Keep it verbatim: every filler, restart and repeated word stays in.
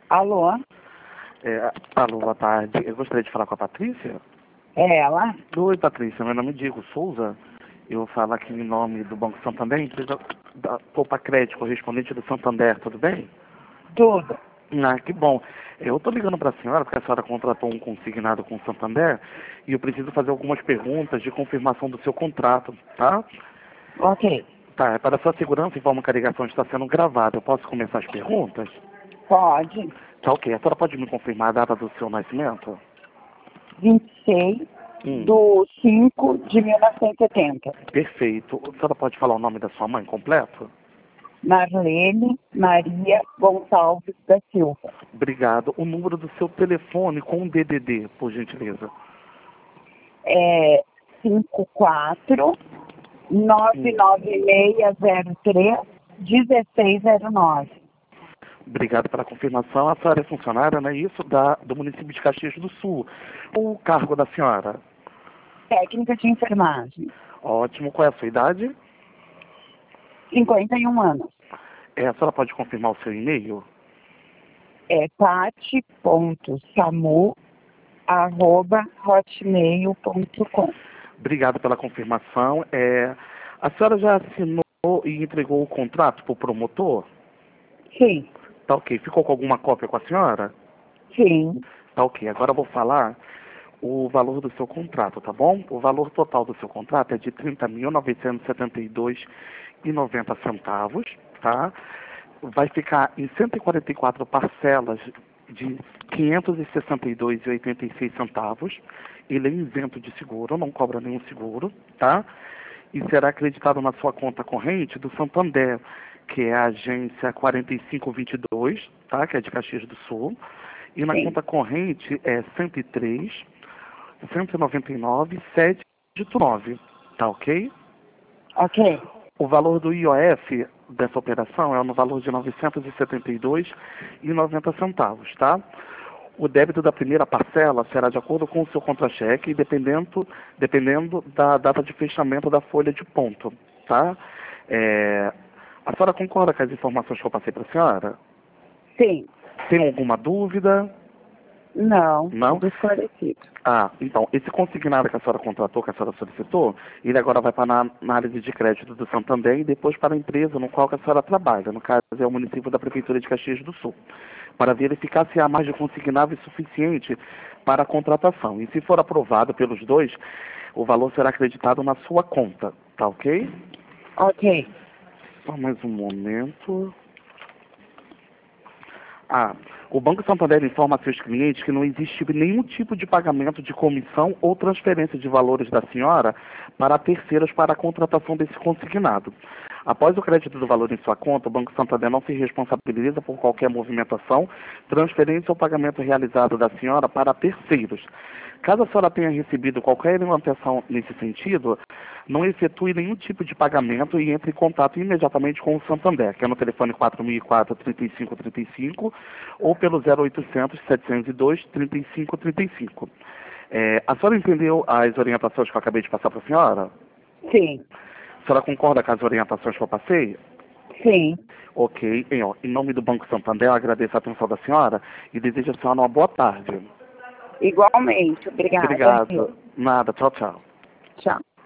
Alô? É, alô, boa tarde. Eu gostaria de falar com a Patrícia. É ela? Oi, Patrícia. Meu nome é Diego Souza. Eu falo aqui em nome do Banco Santander, empresa da Poupa Crédito, correspondente do Santander, tudo bem? Tudo. Ah, que bom. Eu estou ligando para a senhora porque a senhora contratou um consignado com o Santander e eu preciso fazer algumas perguntas de confirmação do seu contrato, tá? Ok. Tá, é para a sua segurança, informo que a ligação está sendo gravada. Eu posso começar as perguntas? Pode. Tá, ok. A senhora pode me confirmar a data do seu nascimento? vinte e seis Hum. do cinco de mil novecentos e setenta. Perfeito. A senhora pode falar o nome da sua mãe completo? Marlene Maria Gonçalves da Silva. Obrigado. O número do seu telefone com o D D D, por gentileza. É cinco quatro nove nove seis zero três um seis zero nove. Obrigado pela confirmação. A senhora é funcionária, não é isso? Da, do município de Caxias do Sul. O cargo da senhora? Técnica de enfermagem. Ótimo. Qual é a sua idade? cinquenta e um anos. É, a senhora pode confirmar o seu e-mail? É pati ponto samu arroba hotmail ponto com. Obrigado pela confirmação. É, a senhora já assinou e entregou o contrato para o promotor? Sim, Tá ok. Ficou com alguma cópia com a senhora? sim, Tá ok. Agora eu vou falar o valor do seu contrato, tá bom? O valor total do seu contrato é de trinta mil novecentos e setenta e dois reais e noventa centavos, tá? Vai ficar em cento e quarenta e quatro parcelas de quinhentos e sessenta e dois reais e oitenta e seis centavos. Ele é isento de seguro, não cobra nenhum seguro, tá? E será acreditado na sua conta corrente do Santander, que é a agência quarenta e cinco vinte e dois, tá? Que é de Caxias do Sul. E na sim. conta corrente é cento e três, cento e noventa e nove, sete dígito nove, tá ok? Ok, O valor do I O F dessa operação é no valor de novecentos e setenta e dois reais e noventa centavos, tá? O débito da primeira parcela será de acordo com o seu contra-cheque, dependendo, dependendo da data de fechamento da folha de ponto, tá? É, a senhora concorda com as informações que eu passei para a senhora? sim. Tem alguma dúvida? Não, Não? tudo esclarecido. Ah, então, esse consignado que a senhora contratou, que a senhora solicitou, ele agora vai para a análise de crédito do Santander e depois para a empresa no qual que a senhora trabalha, no caso é o município da Prefeitura de Caxias do Sul, para verificar se há margem consignável suficiente para a contratação. E se for aprovado pelos dois, o valor será acreditado na sua conta, tá ok? Ok, Só mais um momento. Ah, o Banco Santander informa a seus clientes que não existe nenhum tipo de pagamento de comissão ou transferência de valores da senhora para terceiros para a contratação desse consignado. Após o crédito do valor em sua conta, o Banco Santander não se responsabiliza por qualquer movimentação, transferência ou pagamento realizado da senhora para terceiros. Caso a senhora tenha recebido qualquer orientação nesse sentido, não efetue nenhum tipo de pagamento e entre em contato imediatamente com o Santander, que é no telefone quatro mil e quatro, trinta e cinco trinta e cinco ou pelo zero oitocentos, setecentos e dois, trinta e cinco trinta e cinco. É, a senhora entendeu as orientações que eu acabei de passar para a senhora? sim, A senhora concorda com as orientações que eu passei? sim. Ok. Em, ó, em nome do Banco Santander, eu agradeço a atenção da senhora e desejo a senhora uma boa tarde. Igualmente, obrigada. Obrigado. Nada. Tchau, tchau. Tchau.